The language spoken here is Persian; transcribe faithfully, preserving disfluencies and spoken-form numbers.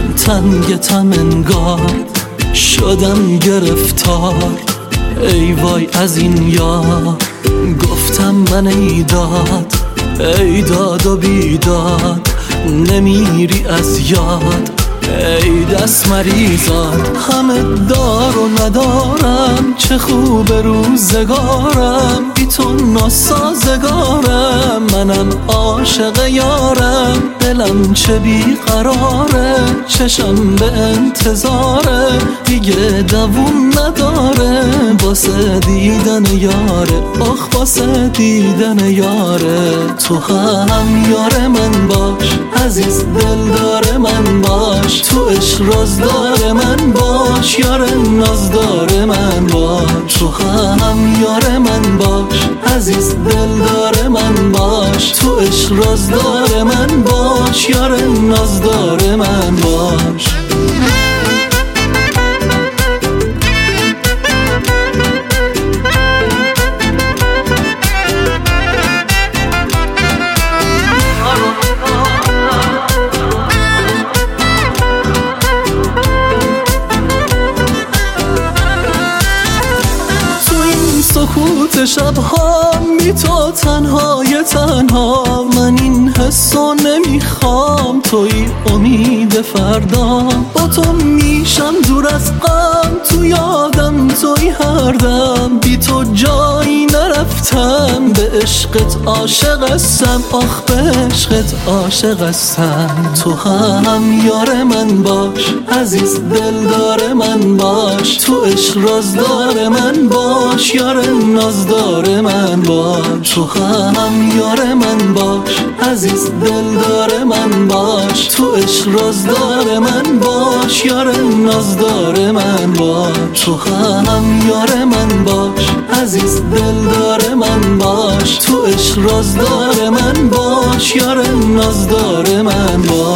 تنگتم انگار شدم گرفتار. ای وای از این یار گفتم من ای داد، ای داد و بیداد نمیری از یاد. ای دست مریضان همه دار و ندارم، چه خوب روزگارم بی تو ناسازگارم. منم عاشق یارم دلم چه بیقراره، چشم به انتظاره دیگه دووم نداره. واسه دیدن یاره آخ واسه دیدن یاره. تو هم یار من باش عزیز دلدار من باش، تو عشق رازدار من باش یار نازدار من باش. تو هم یار من باش عزیز دلدار من باش، تو عشق رازدار من باش یار نازدار من باش. سکوت شبها بی تو تنهای تنها، من این حسو نمیخوام. توی امید فردا با تو میشم دور از غم، تو یادم توی هر دم. بی تو جایی نرفتم، به عشقت عاشق هستم آخ به عشقت عاشق هستم. تو هم یار من باش عزیز دلدار من باش، تو عشق رازدار من باش یار نازدار من باش. تو هم یار من باش عزیز دلدار من باش، تو عشق رازدار من باش یار نازدار من باش. تو هم یار من باش عزیز دلدار من باش، تو عشق رازدار من باش یار نازدار من باش.